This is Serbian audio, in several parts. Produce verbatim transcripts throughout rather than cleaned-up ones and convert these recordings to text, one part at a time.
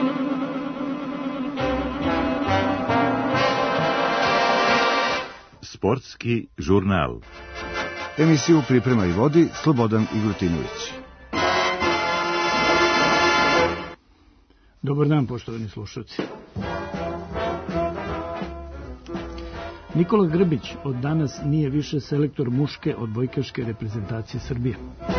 Sportski žurnal. Emisiju priprema i vodi Slobodan Igrutinović. Dobar dan, poštovani slušalci. Nikola Grbić od danas nije više selektor muške odbojkaške reprezentacije Srbije.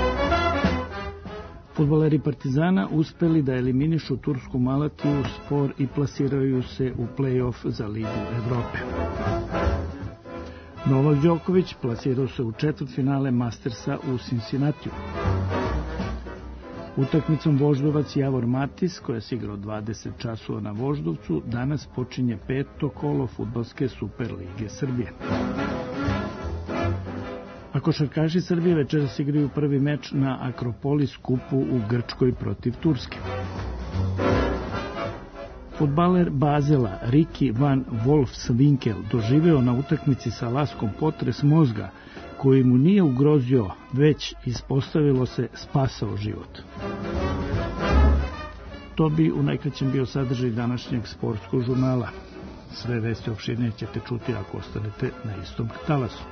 Fudbaleri Partizana uspeli da eliminišu tursku Malatiju Spor i plasiraju se u play-off za Ligu Evrope. Novak Đoković plasirao se u četvrtfinale Mastersa u Cincinnatiju. Utakmicom Voždovac Javor Matis, koja se igra od dvadeset časova na Voždovcu, danas počinje peto kolo fudbalske Superlige Srbije. A košarkaši Srbije večeras igraju prvi meč na Akropolis kupu u Grčkoj protiv Turske. Fudbaler Bazela Ricky van Wolfswinkel doživeo na utakmici sa Laskom potres mozga koji mu nije ugrozio, već ispostavilo se spasao život. To bi u najkraćem bio sadržaj današnjeg sportskog žurnala. Sve vesti opširnije ćete čuti ako ostanete na istom talasu.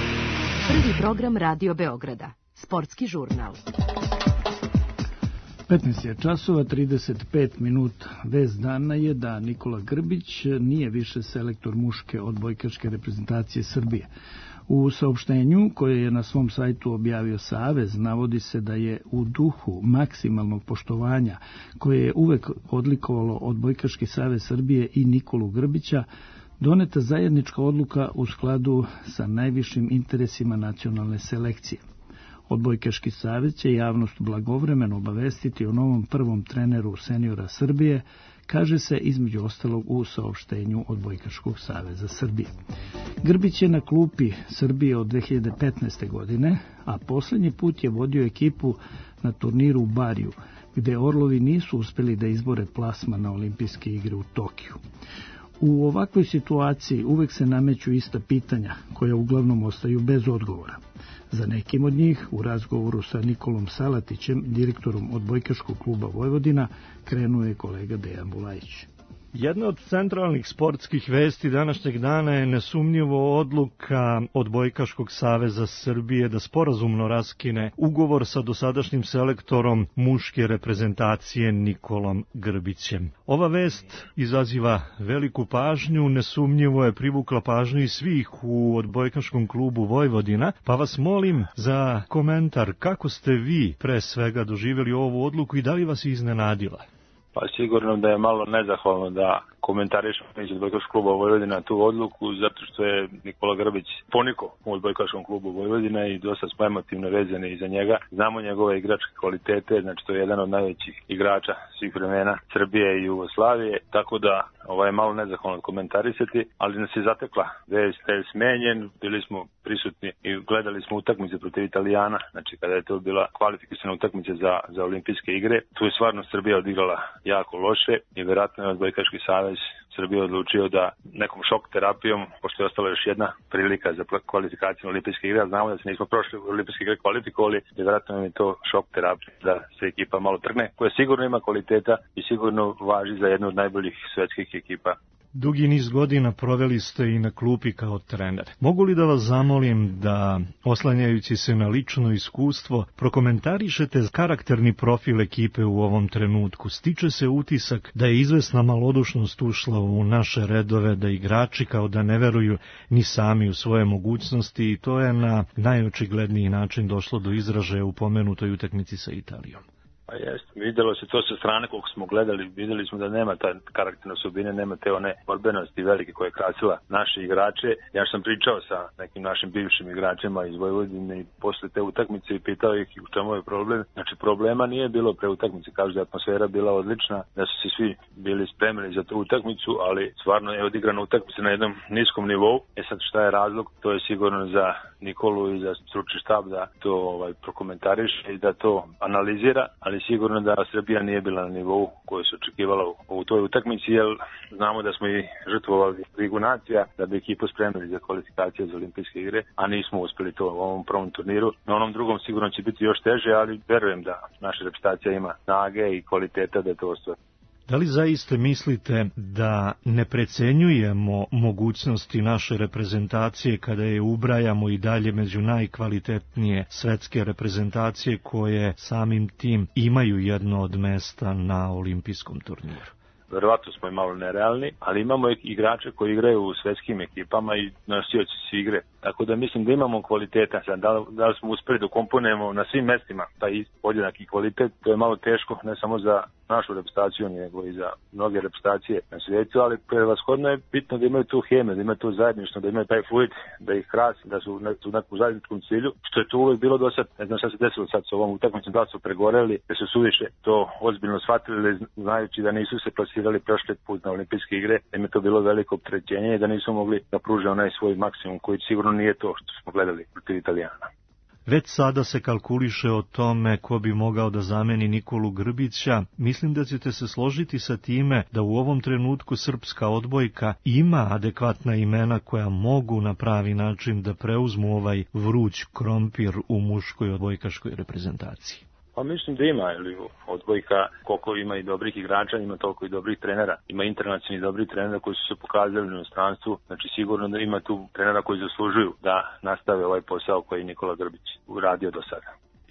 Program Radio Beograda. Sportski žurnal. petnaest je časova, trideset pet minuta. Vest dana je da Nikola Grbić nije više selektor muške odbojkaške reprezentacije Srbije. U saopštenju koje je na svom sajtu objavio Savez navodi se da je u duhu maksimalnog poštovanja koje je uvek odlikovalo Odbojkaški savez Srbije i Nikolu Grbića doneta zajednička odluka u skladu sa najvišim interesima nacionalne selekcije. Odbojkaški savez će javnost blagovremeno obavestiti o novom prvom treneru seniora Srbije, kaže se između ostalog u saopštenju Odbojkaškog saveza Srbije. Grbić je na klupi Srbije od dve hiljade petnaeste. godine, a posljednji put je vodio ekipu na turniru u Bariju, gde Orlovi nisu uspeli da izbore plasman na olimpijske igre u Tokiju. U ovakvoj situaciji uvek se nameću ista pitanja, koja uglavnom ostaju bez odgovora. Za nekim od njih, u razgovoru sa Nikolom Salatićem, direktorom Odbojkaškog kluba Vojvodina, krenuo je kolega Dejan Bulajić. Jedna od centralnih sportskih vesti današnjeg dana je nesumnjivo odluka Odbojkaškog saveza Srbije da sporazumno raskine ugovor sa dosadašnjim selektorom muške reprezentacije Nikolom Grbićem. Ova vest izaziva veliku pažnju, nesumnjivo je privukla pažnju i svih u Odbojkaškom klubu Vojvodina, pa vas molim za komentar kako ste vi pre svega doživjeli ovu odluku i da li vas je iznenadila? Pa sigurno da je malo nezahvalno da komentarišemo iz Odbojkaškog kluba Vojvodina tu odluku, zato što je Nikola Grbić poniko u Odbojkaškom klubu Vojvodina i dosta smo emotivno vezani iza njega. Znamo njegove igračke kvalitete, znači to je jedan od najvećih igrača svih vremena Srbije i Jugoslavije, tako da ovaj je malo nezahvalno komentarisati, ali nas je zatekla vest da je smenjen, bili smo prisutni i gledali smo utakmice protiv Italijana, znači kada je to bila kvalifikaciona utakmica za, za olimpijske igre. Tu je stvarno Srbija odigrala jako loše i vjerojatno je Odbojkaški savez Srbije odlučio da nekom šok terapijom, pošto je ostala još jedna prilika za kvalifikaciju olimpijske igre, znamo da se nismo prošli u olimpijske igre kvalifikovali, vjerojatno je to šok terapija da se ekipa malo trgne, koja sigurno ima kvaliteta i sigurno važi za jednu od najboljih svetskih ekipa. Dugi niz godina proveli ste i na klupi kao trener. Mogu li da vas zamolim da, oslanjajući se na lično iskustvo, prokomentarišete karakterni profil ekipe u ovom trenutku? Stiče se utisak da je izvesna malodušnost ušla u naše redove, da igrači kao da ne veruju ni sami u svoje mogućnosti i to je na najočigledniji način došlo do izražaja u pomenutoj utakmici sa Italijom. Pa jest, vidjelo se to sa strane koliko smo gledali, vidjeli smo da nema ta karakterne osobine, nema te one borbenosti velike koje je krasila naše igrače. Ja sam pričao sa nekim našim bivšim igračima iz Vojvodine i posle te utakmice i pitao ih u čemu je problem. Znači problema nije bilo pre utakmice, kažu da je atmosfera bila odlična, da su se svi bili spremili za tu utakmicu, ali stvarno je odigrana utakmica na jednom niskom nivou. E sad šta je razlog? To je sigurno za Nikolu i za stručni štab da to ovaj, prokomentariše i da to analizira, ali sigurno da Srbija nije bila na nivou koju se očekivala u toj utakmici, jer znamo da smo i žrtvovali Ligu nacija da bi ekipu spremili za kvalifikacije za olimpijske igre, a nismo uspeli to u ovom prvom turniru. Na onom drugom sigurno će biti još teže, ali verujem da naša reprezentacija ima snage i kvaliteta da to ostvari. Da li zaista mislite da ne precenjujemo mogućnosti naše reprezentacije kada je ubrajamo i dalje među najkvalitetnije svetske reprezentacije koje samim tim imaju jedno od mesta na olimpijskom turniru? Verovatno smo i malo nerealni, ali imamo igrače koji igraju u svetskim ekipama i nosioci su igre. Tako da mislim da imamo kvaliteta. Da li, da li smo uspeli da komponujemo na svim mestima taj podjednaki kvalitet, to je malo teško, ne samo za našu reprezentaciju, nego i za mnoge reprezentacije na svijetu, ali prevashodno je bitno da imaju tu hemiju, da imaju tu zajedništvo, da imaju taj fluid, da ih krasi, da su u nekom zajedničkom cilju, što je tu uvijek bilo do sad. Ne znam šta se desilo sad s ovom utakmicom, da su pregoreli, da su suviše to ozbiljno shvatili, znajući da nisu se plasirali prošli put na olimpijske igre, da im je to bilo veliko opterećenje i da nisu mogli da pruže onaj svoj maksimum, koji sigurno nije to što smo gledali protiv Italijana. Već sada se kalkuliše o tome ko bi mogao da zameni Nikolu Grbića. Mislim da ćete se složiti sa time da u ovom trenutku srpska odbojka ima adekvatna imena koja mogu na pravi način da preuzmu ovaj vruć krompir u muškoj odbojkaškoj reprezentaciji. Pa mislim da ima, ili odbojka, koliko ima i dobrih igrača, ima toliko i dobrih trenera. Ima internacionalni dobrih trenera koji su se pokazali u inostranstvu, znači sigurno da ima tu trenera koji zaslužuju da nastave ovaj posao koji Nikola Grbić uradio do sada.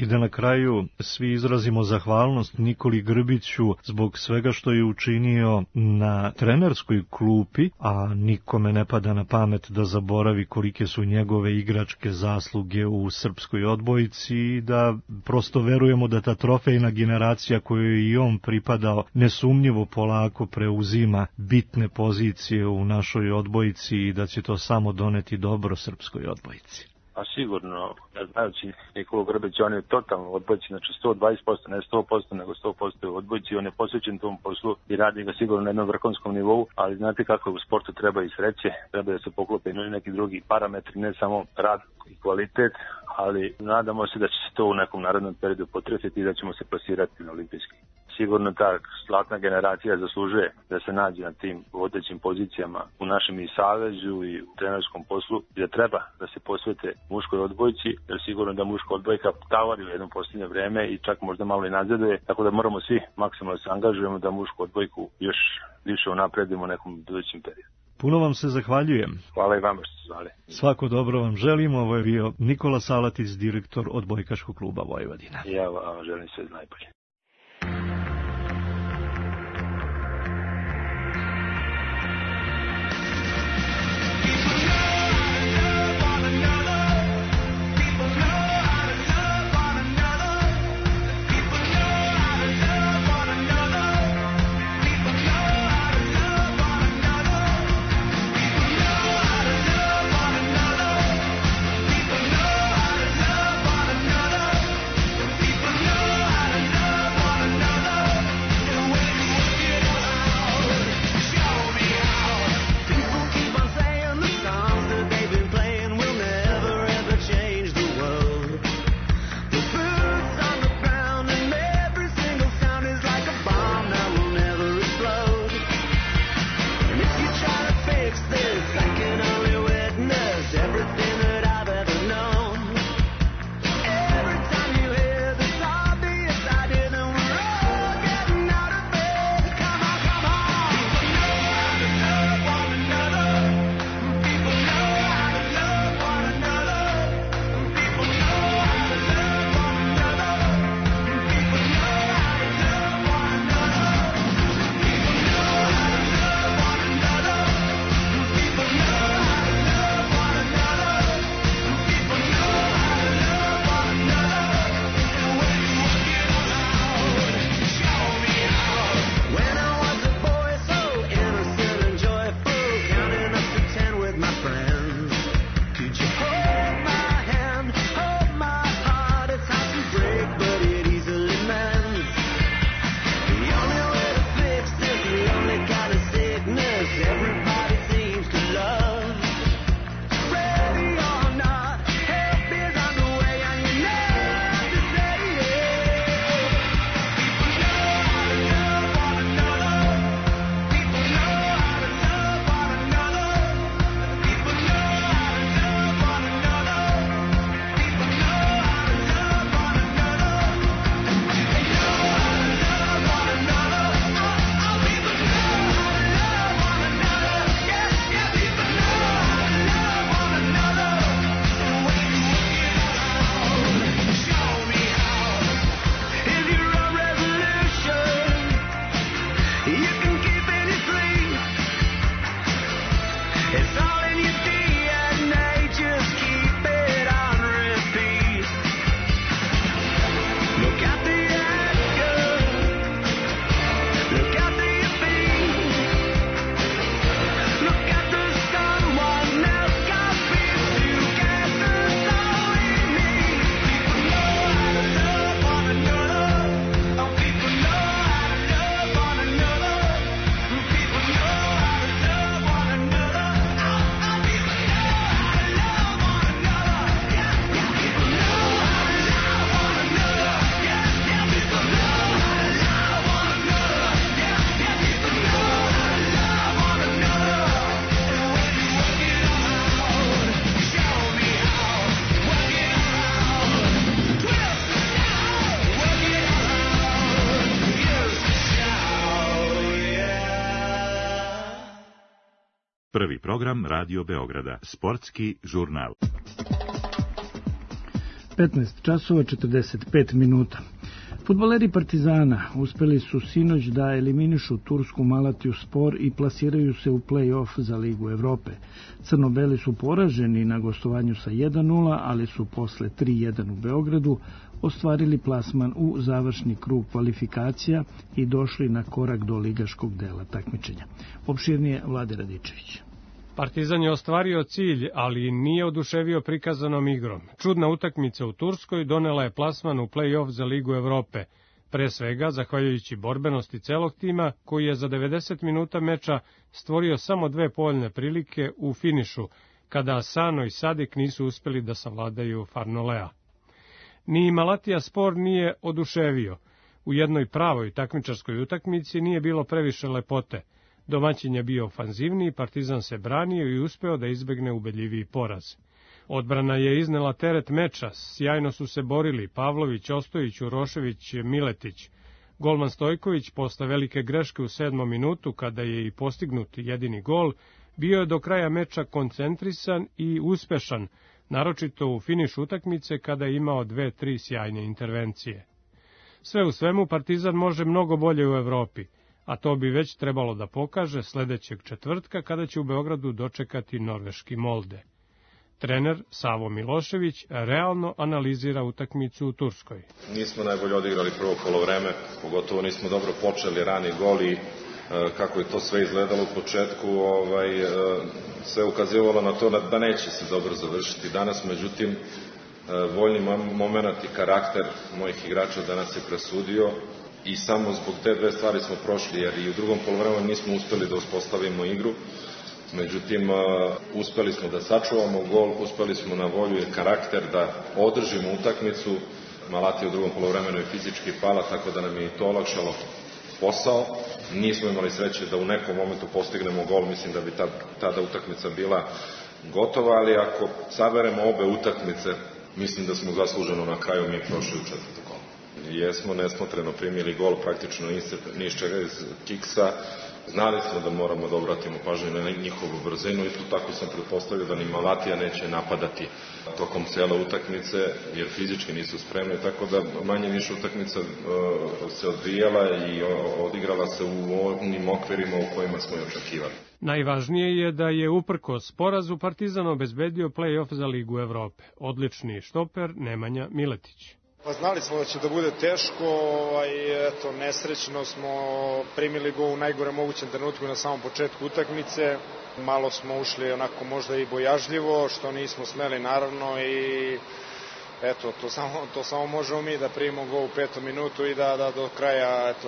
i da na kraju svi izrazimo zahvalnost Nikoli Grbiću zbog svega što je učinio na trenerskoj klupi, a nikome ne pada na pamet da zaboravi kolike su njegove igračke zasluge u srpskoj odbojci i da prosto verujemo da ta trofejna generacija koju je i on pripadao nesumnjivo polako preuzima bitne pozicije u našoj odbojci i da će to samo doneti dobro srpskoj odbojci. A sigurno, ne znajući Nikolu Grbića, on je totalno odbojci, znači sto dvadeset posto, ne sto posto, nego sto posto je odbojci, on je posvećen tom poslu i radi ga sigurno na jednom vrhunskom nivou, ali znate kako u sportu treba i sreće, treba da se poklope i neki drugi parametri, ne samo rad i kvalitet, ali nadamo se da će se to u nekom narodnom periodu potrefiti i da ćemo se plasirati na olimpijski. Sigurno ta zlatna generacija zaslužuje da se nađe na tim vodećim pozicijama u našem i savezu i u trenerskom poslu i da treba da se posvete muškoj odbojci, jer sigurno da muška odbojka tavari u jednom posljednje vreme i čak možda malo i nazaduje, tako da moramo svi maksimalno se angažujemo da mušku odbojku još više unapredimo u nekom budućem periodu. Puno vam se zahvaljujem. Hvala i vama što ste zvali. Svako dobro vam želimo. Ovo je bio Nikola Salatić, direktor Odbojkaškog kluba Vojvodina. Ja vam želim sve najbolje. Prvi program Radio Beograda, sportski žurnal. petnaest časova četrdeset pet minuta. Fudbaleri Partizana uspeli su sinoć da eliminišu tursku Malatiju Spor i plasiraju se u play-off za Ligu Evrope. Crnobeli su poraženi na gostovanju sa jedan nula, ali su posle tri jedan u Beogradu ostvarili plasman u završni krug kvalifikacija i došli na korak do ligaškog dela takmičenja. Opširnije Vlade Radičević. Partizan je ostvario cilj, ali nije oduševio prikazanom igrom. Čudna utakmica u Turskoj donela je plasman u play-off za Ligu Evrope, pre svega zahvaljujući borbenosti celog tima, koji je za devedeset minuta meča stvorio samo dve povoljne prilike u finišu, kada Asano i Sadik nisu uspeli da savladaju Farnolea. Ni Malatija Spor nije oduševio. U jednoj pravoj takmičarskoj utakmici nije bilo previše lepote. Domaćin je bio ofanzivniji, Partizan se branio i uspeo da izbegne ubedljiviji poraz. Odbrana je iznela teret meča, sjajno su se borili Pavlović, Ostojić, Urošević, Miletić. Golman Stojković, posle velike greške u sedmom minutu, kada je i postignut jedini gol, bio je do kraja meča koncentrisan i uspešan, naročito u finišu utakmice kada je imao dve, tri sjajne intervencije. Sve u svemu, Partizan može mnogo bolje u Evropi, a to bi već trebalo da pokaže sledećeg četvrtka kada će u Beogradu dočekati norveški Molde. Trener Savo Milošević realno analizira utakmicu u Turskoj. Nismo najbolje odigrali prvo polovreme, pogotovo nismo dobro počeli, rani gol i kako je to sve izgledalo u početku, ovaj, sve ukazivalo na to da neće se dobro završiti danas, međutim, voljni moment i karakter mojih igrača danas je presudio i samo zbog te dve stvari smo prošli, jer i u drugom poluvremenu nismo uspeli da uspostavimo igru, međutim, uspeli smo da sačuvamo gol, uspeli smo na volju i karakter da održimo utakmicu. Malatija u drugom poluvremenu je fizički pala, tako da nam je i to olakšalo posao. Nismo imali sreće da u nekom momentu postignemo gol, mislim da bi ta, tada utakmica bila gotova, ali ako saberemo obe utakmice, mislim da smo zasluženo na kraju mi prošli u četvrtu kolo. Jesmo nesmotreno primili gol, praktično niz čega iz kiksa. Znali smo da moramo da obratimo pažnju na njihovu brzinu i tu tako sam pretpostavio da ni Malatija neće napadati tokom cele utakmice, jer fizički nisu spremni, tako da manje više utakmica uh, se odvijala i odigrala se u onim okvirima u kojima smo je očekivali. Najvažnije je da je uprkos porazu Partizan obezbedio play-off za Ligu Evrope. Odlični štoper Nemanja Miletić. Pa znali smo da će da bude teško, ovaj, eto, nesrećno smo primili gol u najgore mogućem trenutku na samom početku utakmice. Malo smo ušli onako možda i bojažljivo, što nismo smeli naravno i eto, to samo, to samo možemo mi da primimo gol u petom minutu i da, da do kraja eto,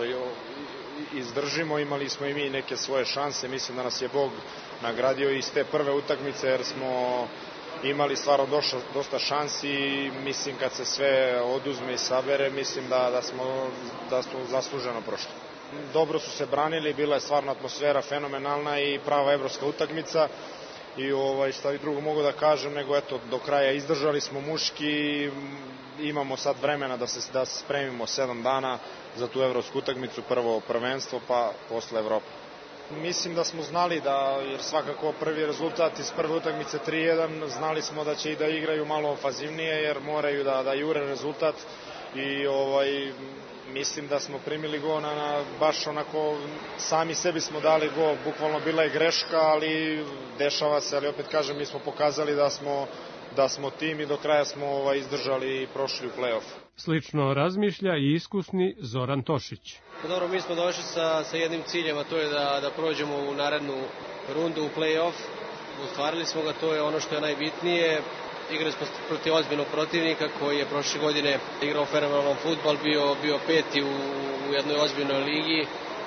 izdržimo. Imali smo i mi neke svoje šanse, mislim da nas je Bog nagradio iz te prve utakmice jer smo imali stvarno došla, dosta šansi i mislim kad se sve oduzme i sabere, mislim da, da, smo, da smo zasluženo prošli. Dobro su se branili, bila je stvarno atmosfera fenomenalna i prava evropska utakmica i ovaj, šta bi drugo mogu da kažem, nego eto, do kraja izdržali smo muški, imamo sad vremena da se, da se spremimo sedam dana za tu evropsku utakmicu, prvo prvenstvo pa posle Evrope. Mislim da smo znali da, jer svakako prvi rezultat iz prve utakmice tri jedan, znali smo da će i da igraju malo ofazivnije jer moraju da, da jure rezultat i ovaj, mislim da smo primili gol na, na baš onako, sami sebi smo dali gol, bukvalno bila je greška, ali dešava se, ali opet kažem, mi smo pokazali da smo, da smo tim i do kraja smo ovaj, izdržali i prošli u play-off. Slično razmišlja i iskusni Zoran Tošić. Dobro, mi smo došli sa, sa jednim ciljem, a to je da, da prođemo u narednu rundu u play-off. Ostvarili smo ga, to je ono što je najbitnije. Igrali smo protiv ozbiljnog protivnika koji je prošle godine igrao fenomenalan fudbal, bio, bio peti u, u jednoj ozbiljnoj ligi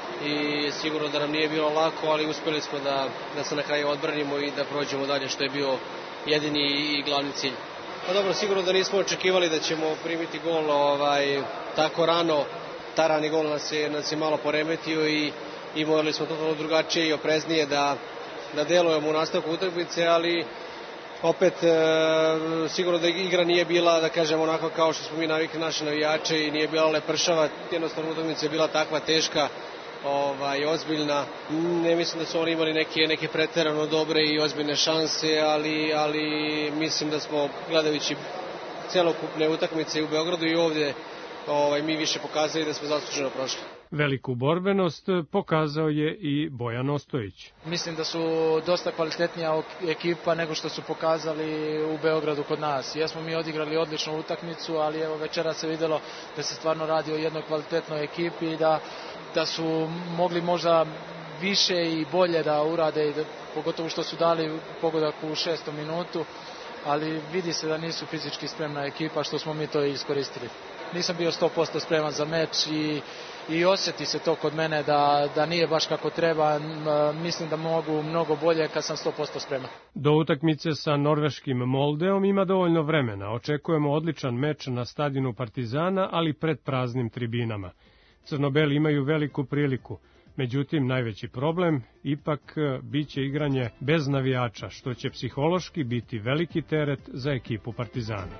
i sigurno da nam nije bilo lako, ali uspeli smo da, da se na kraju odbranimo i da prođemo dalje, što je bio jedini i glavni cilj. Pa dobro, sigurno da nismo očekivali da ćemo primiti gol ovaj, tako rano. Ta rani gol nas je, nas je malo poremetio i, i morali smo totalno drugačije i opreznije da, da delujemo u nastavku utakmice, ali opet e, sigurno da igra nije bila, da kažem, onako kao što smo mi navikli naše navijače i nije bila lepršava. Jednostavno utakmica je bila takva teška, ovaj, ozbiljna. Ne mislim da su oni imali neke, neke preterano dobre i ozbiljne šanse, ali, ali mislim da smo, gledajući celokupne utakmice i u Beogradu i ovdje ovaj, mi više pokazali da smo zasluženo prošli. Veliku borbenost pokazao je i Bojan Ostojić. Mislim da su dosta kvalitetnija ekipa nego što su pokazali u Beogradu kod nas. Jesmo mi odigrali odličnu utakmicu, ali evo večera se vidjelo da se stvarno radi o jednoj kvalitetnoj ekipi i da, da su mogli možda više i bolje da urade, da, pogotovo što su dali pogodak u šestom minutu, ali vidi se da nisu fizički spremna ekipa, što smo mi to iskoristili. Nisam bio sto posto spreman za meč i, i osjeti se to kod mene da, da nije baš kako treba. Mislim da mogu mnogo bolje kad sam sto posto spreman. Do utakmice sa norveškim Moldeom ima dovoljno vremena. Očekujemo odličan meč na stadionu Partizana, ali pred praznim tribinama. Crnobeli imaju veliku priliku. Međutim, najveći problem ipak biće igranje bez navijača, što će psihološki biti veliki teret za ekipu Partizana.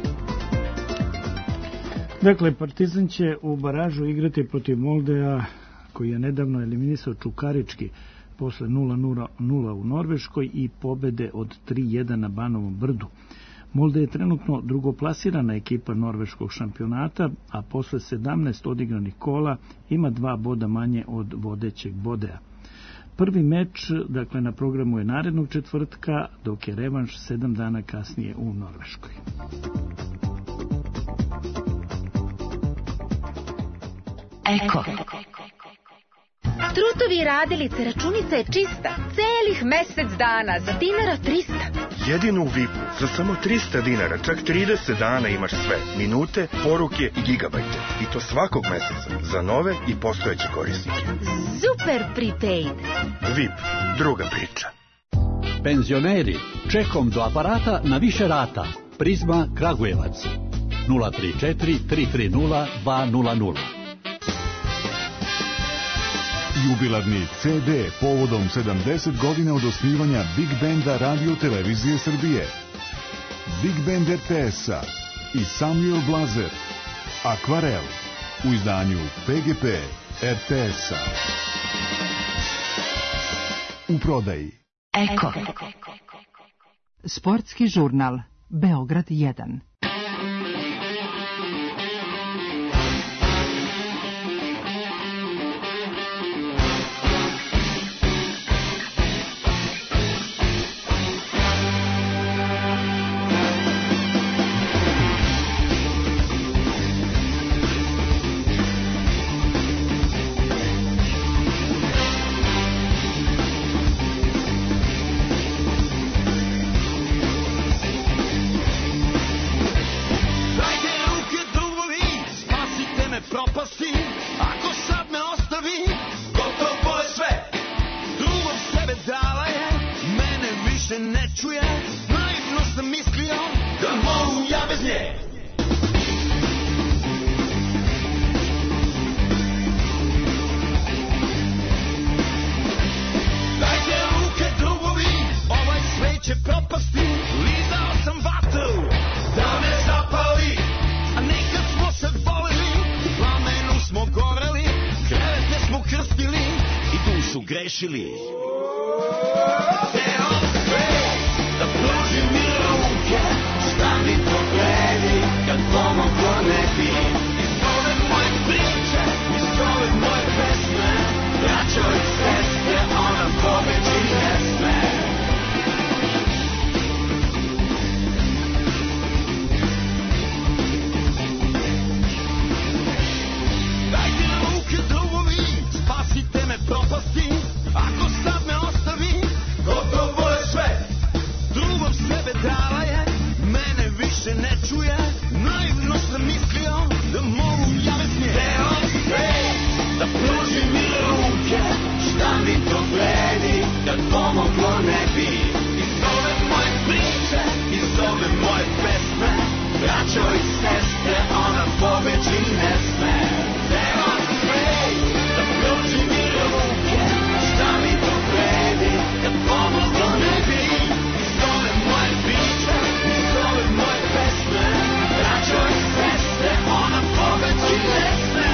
Dakle, Partizan će u baražu igrati protiv Moldea, koji je nedavno eliminisao Čukarički posle nula nula u Norveškoj i pobede od tri jedan na Banovom Brdu. Molde je trenutno drugoplasirana ekipa norveškog šampionata, a posle sedamnaest odigranih kola ima dva boda manje od vodećeg Bodea. Prvi meč, dakle, na programu je narednog četvrtka, dok je revanš sedam dana kasnije u Norveškoj. Eko. Trutovi radilice, računica je čista. Celih mesec dana, za dinara trista. Jedino u V I P-u, za samo trista dinara, čak trideset dana imaš sve. Minute, poruke i gigabajte. I to svakog meseca, za nove i postojeće korisnike. Super prepaid. V I P, druga priča. Penzioneri, čekom do aparata na više rata. Prizma Kragujevac. nula tri četiri tri tri nula dva nula nula. Jubilarni ce de povodom sedamdeset godina od osnivanja Big Benda Radio Televizije Srbije. Big Band er te es-a i Samuel Blazer. Akvarel u izdanju pe ge pe er te es-a. U prodaji. Eko. Sportski žurnal Beograd jedan. Grešili. Teo sve, da pruži mi ruke, šta mi to gledi, kad pomoglo ne bi. Iz ove moje priče, iz ove moje pesme, braćo i sestre, ona pobeđi ne sme. Dajte ruke drugovi, spasite me propasti. Ako sad me ostavi, gotovo je sve. Drugom sebe dala je, mene više ne čuje. Naivno sam mislio da mogu ja bez nje. Teo sve, da pruži mi ruke, šta mi to gledi, kad pomoglo ne bi. Iz ove moje priče, iz ove moje pesme, braćo i sestre, ona pobeđi ne sme. Teo sve, da pruži mi ruke, šta mi to gledi, kad pomoglo ne bi. Iz ove moje priče, iz ove moje pesme, braćo i sestre, ona pobeđi ne sme.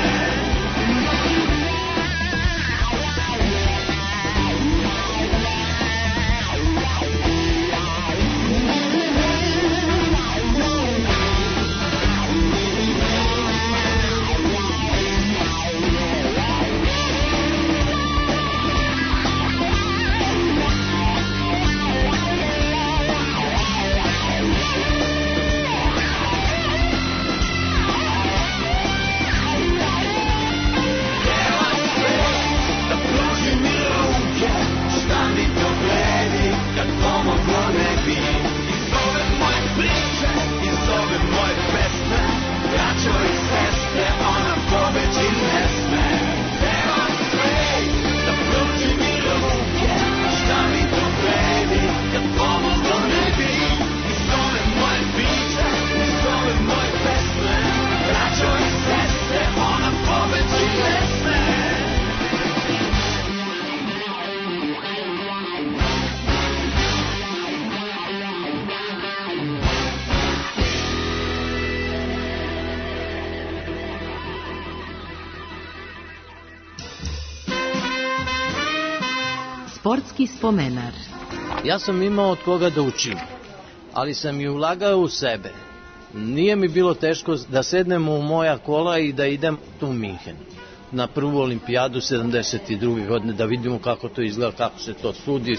Sportski spomenar. Ja sam imao od koga da učim, ali sam i ulagao u sebe. Nije mi bilo teško da sednemo u moja kola i da idem tu u Minhen na prvu olimpijadu sedamdeset druge godine, da vidimo kako to izgleda, kako se to sudi.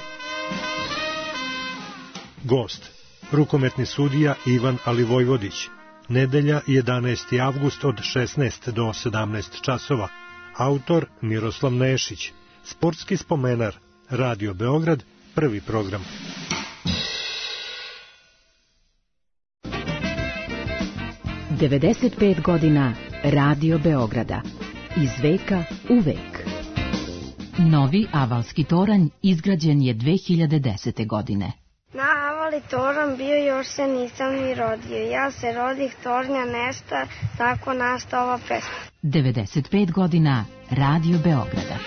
Gost, rukometni sudija Ivan Alivojvodić. Nedelja jedanaesti avgust od šesnaest do sedamnaest časova. Autor Miroslav Nešić. Sportski spomenar. Radio Beograd, prvi program. devedeset pet godina Radio Beograda. Iz veka u vek. Novi Avalski toranj izgrađen je dve hiljade desete. godine. Na Avali toranj bio još se nisam ni rodio. Ja se rodih, tornja nesta, tako nasta ova pesma. devedeset pet godina Radio Beograda.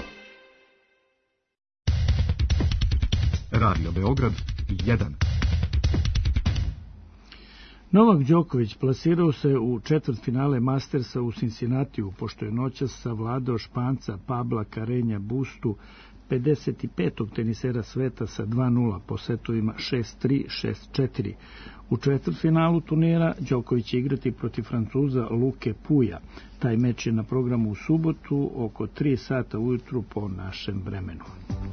Radio Beograd jedan. Novak Đoković plasirao se u četvrtfinale Mastersa u Cincinnatiju, pošto je noćas savladao Španca Pabla Carreña Bustu, pedeset petog tenisera sveta sa dva nula po setovima šest tri, šest četiri. U četvrtfinalu turnira Đoković će igrati protiv Francuza Luke Puja. Taj meč je na programu u subotu oko tri sata ujutru po našem vremenu.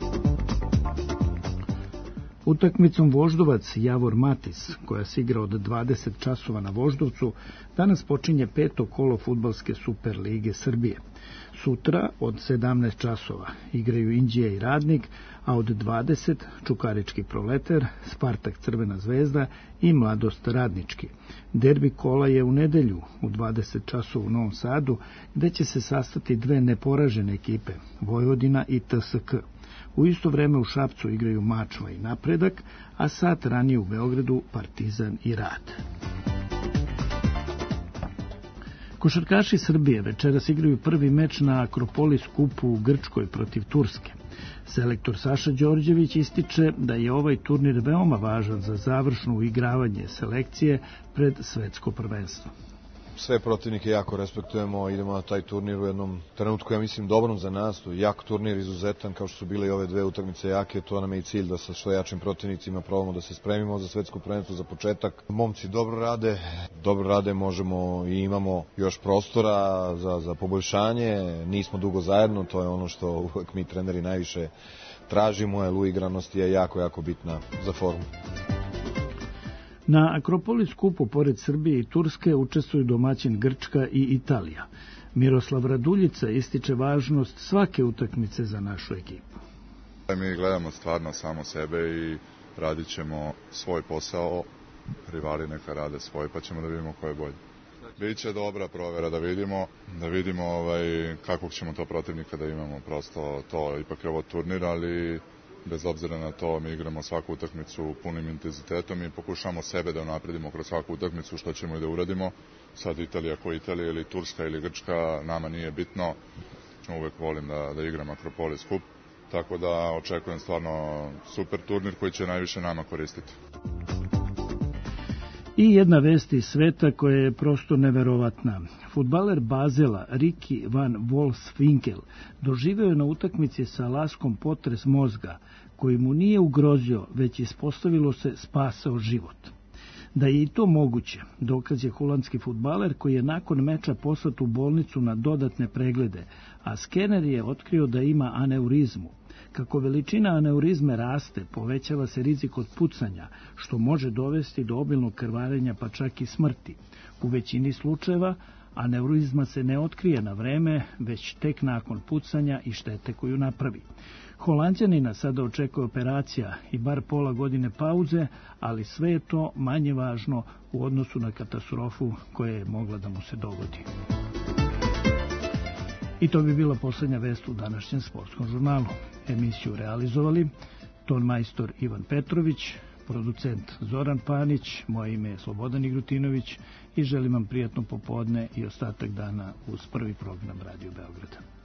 Utakmicom Voždovac Javor Matis, koja se igra od dvadeset časova na Voždovcu, danas počinje peto kolo fudbalske Super lige Srbije. Sutra od sedamnaest časova igraju Inđija i Radnik, a od dvadeset Čukarički Proleter, Spartak Crvena zvezda i Mladost Radnički. Derbi kola je u nedelju u dvadeset časova u Novom Sadu, gde će se sastati dve neporažene ekipe, Vojvodina i T S K. U isto vreme u Šapcu igraju Mačva i Napredak, a sat ranije u Beogradu Partizan i Rad. Košarkaši Srbije večeras igraju prvi meč na Akropolis kupu u Grčkoj protiv Turske. Selektor Saša Đorđević ističe da je ovaj turnir veoma važan za završno uigravanje selekcije pred svetsko prvenstvo. Sve protivnike jako respektujemo, idemo na taj turnir u jednom trenutku, ja mislim, dobrom za nas, to je jak turnir, izuzetan, kao što su bile i ove dve utakmice jake, to nam je i cilj da sa što jačim protivnicima probamo da se spremimo za svetsko prvenstvo, za početak. Momci dobro rade, dobro rade, možemo i imamo još prostora za, za poboljšanje, nismo dugo zajedno, to je ono što uvek mi treneri najviše tražimo, jer uigranost je jako, jako bitna za formu. Na Akropolis kupu pored Srbije i Turske učestvuju domaćin Grčka i Italija. Miroslav Raduljica ističe važnost svake utakmice za našu ekipu. Mi gledamo stvarno samo sebe i radit ćemo svoj posao, rivali neka rade svoj, pa ćemo da vidimo ko je bolji. Biće dobra provera da vidimo, da vidimo ovaj, kakvog ćemo to protivnika da imamo, prosto to ipak je ovo turnir, ali bez obzira na to mi igramo svaku utakmicu punim intenzitetom i pokušamo sebe da napredimo kroz svaku utakmicu, što ćemo i da uradimo. Sad Italija ko Italija ili Turska ili Grčka, nama nije bitno, uvek volim da, da igram Akropolis kup, tako da očekujem stvarno super turnir koji će najviše nama koristiti. I jedna vest iz sveta koja je prosto neverovatna. Fudbaler Bazela Ricky van Wolfswinkel doživeo je na utakmici sa Laskom potres mozga, koji mu nije ugrozio, već ispostavilo se spasao život. Da je i to moguće, dokaz je holandski fudbaler koji je nakon meča poslat u bolnicu na dodatne preglede, a skener je otkrio da ima aneurizmu. Kako veličina aneurizme raste, povećava se rizik od pucanja, što može dovesti do obilnog krvarenja pa čak i smrti. U većini slučajeva aneurizma se ne otkrije na vreme, već tek nakon pucanja i štete koju napravi. Holanđanina sada očekuje operacija i bar pola godine pauze, ali sve je to manje važno u odnosu na katastrofu koja je mogla da mu se dogodi. I to bi bila poslednja vest u današnjem sportskom žurnalu. Emisiju realizovali ton majstor Ivan Petrović, producent Zoran Panić, moje ime je Slobodan Igrutinović i želim vam prijatno popodne i ostatak dana uz prvi program Radio Beograda.